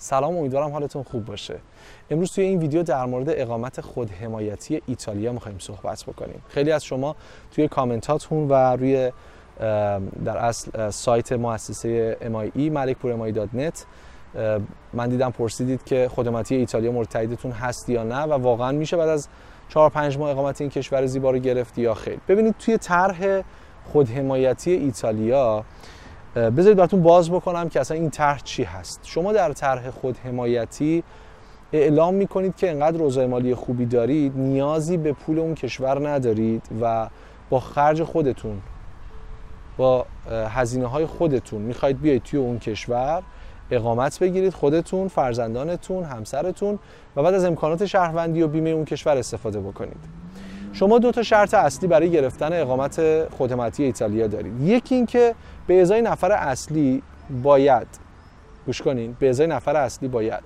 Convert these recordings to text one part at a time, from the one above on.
سلام، امیدوارم حالتون خوب باشه. امروز توی این ویدیو در مورد اقامت خودحمایتی ایتالیا می‌خوایم صحبت بکنیم. خیلی از شما توی کامنتاتون و روی در اصل سایت مؤسسه MIE malikpuremai.net من دیدم پرسیدید که خودحمایتی ایتالیا مورد تاییدتون هست یا نه و واقعا میشه بعد از 4-5 ماه اقامت این کشور زیبا رو گرفت یا خیر. ببینید توی طرح خودحمایتی ایتالیا بذارید براتون باز بکنم که اصلا این طرح چی هست. شما در طرح خودحمایتی اعلام میکنید که انقدر اوضاع مالی خوبی دارید، نیازی به پول اون کشور ندارید و با خرج خودتون، با هزینه های خودتون میخواید بیاید توی اون کشور اقامت بگیرید، خودتون، فرزندانتون، همسرتون، و بعد از امکانات شهروندی و بیمه اون کشور استفاده بکنید. شما دو تا شرط اصلی برای گرفتن اقامت خودحمایتی ایتالیا دارید. یکی این که به ازای نفر اصلی باید، گوش کنین، به ازای نفر اصلی باید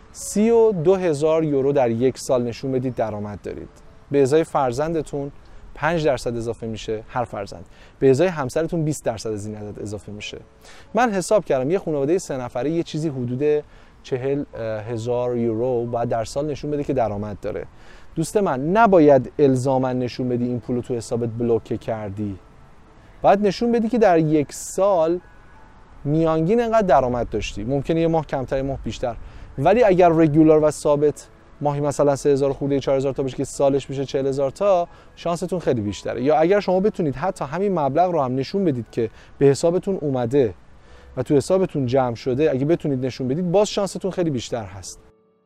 32,000 یورو در یک سال نشون بدید درآمد دارید. به ازای فرزندتون 5% اضافه میشه هر فرزند. به ازای همسرتون 20% از این عدد اضافه میشه. من حساب کردم یه خانواده 3 نفره یه چیزی حدود 40,000 یورو باید در سال نشون بده که درآمد داره. دوست من، نباید الزاما نشون بدی این پولو تو حسابت بلوکه کردی. باید نشون بدی که در یک سال میانگین انقدر درآمد داشتی. ممکنه یه ماه کمتر، یه ماه بیشتر، ولی اگر رگولار و ثابت ماهی مثلا 3,000 خورده 4,000 تا بشه که سالش میشه 40,000 تا، شانستون خیلی بیشتره. یا اگر شما بتونید حتی همین مبلغ رو هم نشون بدید که به حسابتون اومده و تو حسابتون جمع شده، اگه بتونید نشون بدید، باز شانستون خیلی بیشتر هست.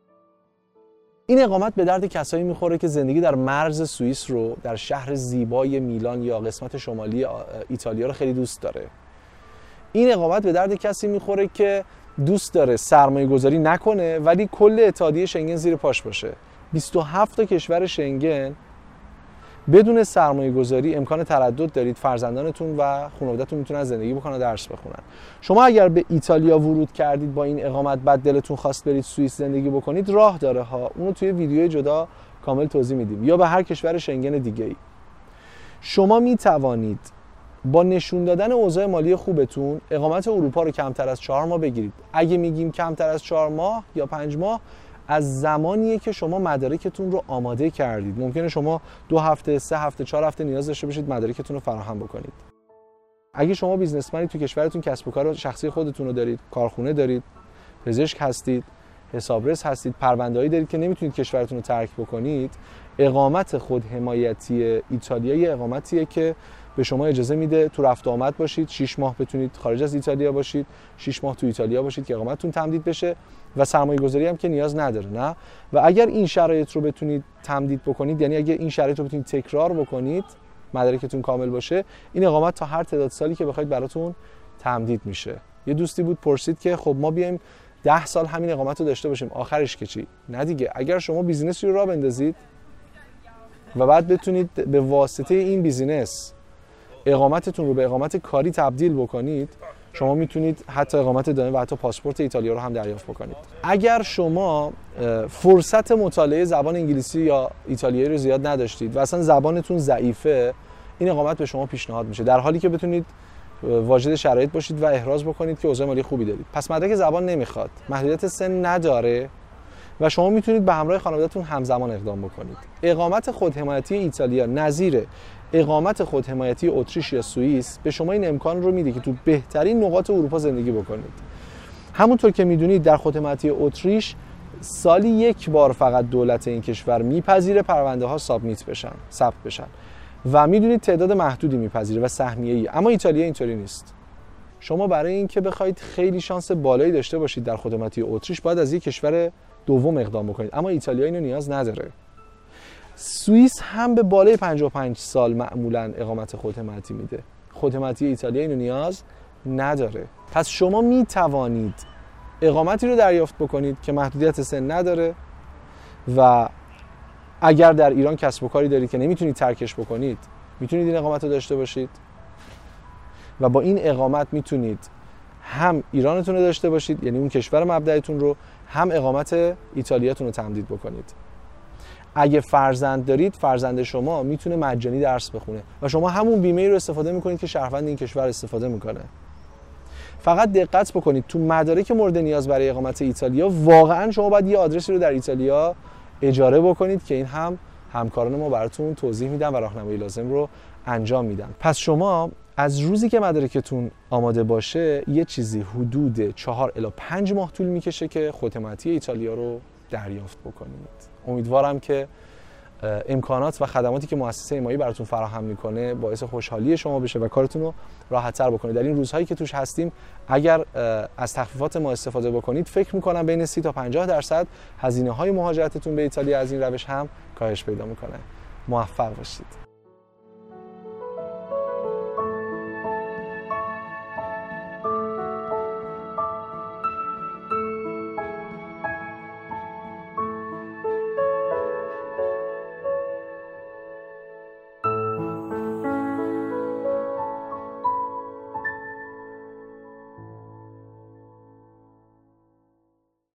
این اقامت به درد کسایی میخوره که زندگی در مرز سوئیس رو، در شهر زیبای میلان یا قسمت شمالی ایتالیا رو خیلی دوست داره. این اقامت به درد کسی میخوره که دوست داره سرمایه گذاری نکنه ولی کل اتحادیه شنگن زیر پاش باشه. 27 تا کشور شنگن بدون سرمایه گذاری امکان تردد دارید. فرزندانتون و خانواده‌تون میتونن زندگی بکنن، درس بخونن. شما اگر به ایتالیا ورود کردید با این اقامت، بعد دلتون خواست برید سوئیس زندگی بکنید، راه داره ها. اونو توی ویدیوی جدا کامل توضیح میدیم. یا به هر کشور شنگن دیگه‌ای. شما میتوانید با نشون دادن اوضاع مالی خوبتون اقامت اروپا رو کمتر از 4 ماه بگیرید. اگه میگیم کمتر از 4 ماه یا 5 ماه، از زمانیه که شما مدارکتون رو آماده کردید. ممکنه شما 2 هفته، 3 هفته، 4 هفته نیاز داشته باشید مدارکتون رو فراهم بکنید. اگه شما بیزنسمنی تو کشورتون، کسب و کار شخصی خودتون رو دارید، کارخونه دارید، پزشک هستید، حسابرس هستید، پرونده‌ای دارید که نمیتونید کشورتون رو ترک بکنید، اقامت خودحمایتی ایتالیا یه اقامتیه که به شما اجازه میده تو رفت و آمد باشید، 6 ماه بتونید خارج از ایتالیا باشید، 6 ماه تو ایتالیا باشید که اقامتتون تمدید بشه و سرمایه گذاری هم که نیاز نداره، نه. و اگر این شرایط رو بتونید تمدید بکنید، یعنی اگر این شرایط رو بتونید تکرار بکنید، مدارکتون کامل باشه، این اقامت تا هر تعداد سالی که بخواید براتون تمدید میشه. یه دوستی بود پرسید که خب ما بیایم 10 سال همین اقامت رو داشته باشیم، آخرش که چی؟ نه دیگه. اگر شما بیزینسی رو راه بندازید و بعد بتونید به واسطه این بیزینس اقامتتون رو به اقامت کاری تبدیل بکنید، شما میتونید حتی اقامت دائم و حتی پاسپورت ایتالیا رو هم دریافت بکنید. اگر شما فرصت مطالعه زبان انگلیسی یا ایتالیایی رو زیاد نداشتید و اصلا زبانتون ضعیفه، این اقامت به شما پیشنهاد میشه، در حالی که بتونید واجد شرایط باشید و احراز بکنید که اوضاع مالی خوبی دارید. پس مدرک زبان نمیخواد، محدودیت سن نداره و شما میتونید به همراه خانواده‌تون همزمان اقدام بکنید. اقامت خودحمایتی ایتالیا نظیر اقامت خودحمایتی اتریش یا سوئیس به شما این امکان رو میده که تو بهترین نقاط اروپا زندگی بکنید. همونطور که میدونید در خودحمایتی اتریش سالی 1 بار فقط دولت این کشور میپذیره پرونده ها ثبت بشن و میدونید تعداد محدودی میپذیره و سهمیه‌ای. اما ایتالیا اینطوری نیست. شما برای اینکه بخواید خیلی شانس بالایی داشته باشید در خودحمایتی اتریش، باید از یک کشور دوم اقدام بکنید، اما ایتالیا اینو نیاز نداره. سوئیس هم به بالای 55 سال معمولا اقامت خودحمایتی میده. خودحمایتی ایتالیا اینو نیاز نداره. پس شما می توانید اقامتی رو دریافت بکنید که محدودیت سن نداره و اگر در ایران کسب و کاری دارید که نمیتونید ترکش بکنید، میتونید این اقامت رو داشته باشید و با این اقامت میتونید هم ایرانتون رو داشته باشید، یعنی اون کشور مبدأتون رو، هم اقامت ایتالیاتون رو تمدید بکنید. اگه فرزند دارید، فرزند شما میتونه مجانی درس بخونه و شما همون بیمه رو استفاده میکنید که شهروند این کشور استفاده میکنه. فقط دقت بکنید تو مدارک مورد نیاز برای اقامت ایتالیا واقعا شما باید یه آدرسی رو در ایتالیا اجاره بکنید که این هم همکاران ما براتون توضیح میدن و راهنمایی لازم رو انجام میدن. پس شما از روزی که مدارکتون آماده باشه یه چیزی حدود 4 الی 5 ماه طول میکشه که خود حمایتی ایتالیا رو دریافت بکنید. امیدوارم که امکانات و خدماتی که مؤسسه ایمایی براتون فراهم میکنه باعث خوشحالی شما بشه و کارتون رو راحت‌تر بکنه. در این روزهایی که توش هستیم اگر از تخفیفات ما استفاده بکنید فکر میکنم بین 30 تا 50% هزینه‌های مهاجرتتون به ایتالیا از این روش هم کاهش پیدا میکنه. موفق باشید.